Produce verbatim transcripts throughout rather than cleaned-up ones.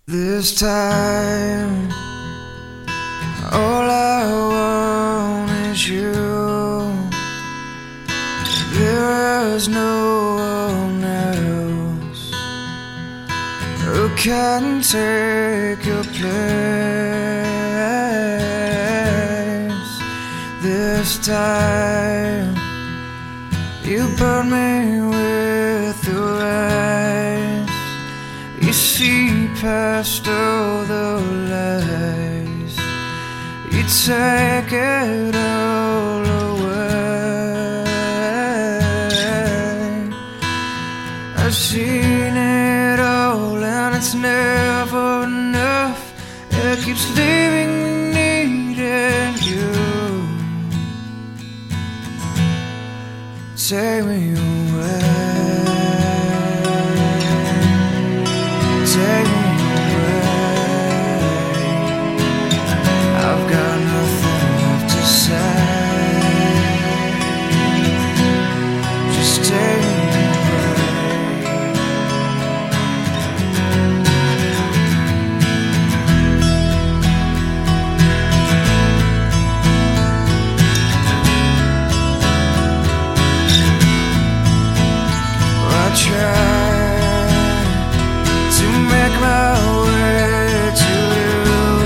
This time, all I want is you. There is no one else who can take your place. This time, you burn me with your eyes. You see past all the lies. You take it all away. I've seen it all and it's never enough. It keeps leaving me needing you. Take me away. Take me away. I've got nothing left to say. Just take me away. I try my way to you,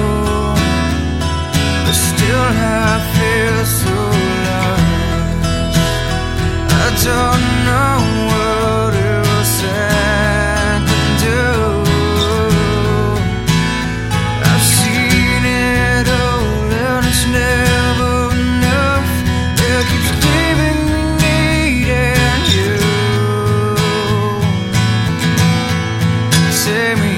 but still I feel so lost. I don't know what it was I can do. I've seen it all and it's never enough. It keeps leaving me needing you. Take me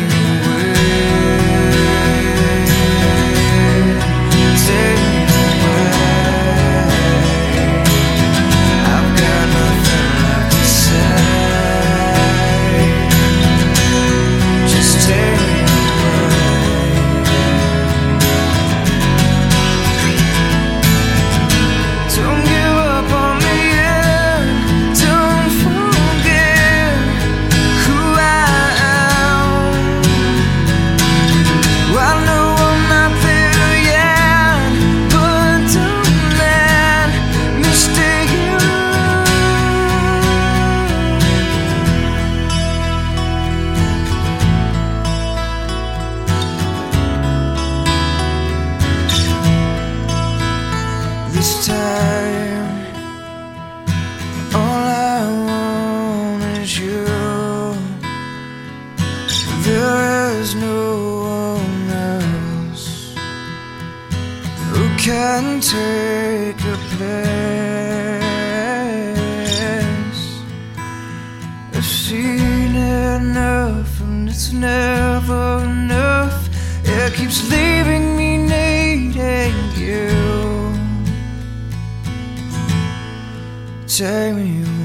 this time, all I want is you. There is no one else who can take your place. I've seen enough and it's never enough. It keeps leaving me needing you. Take me away.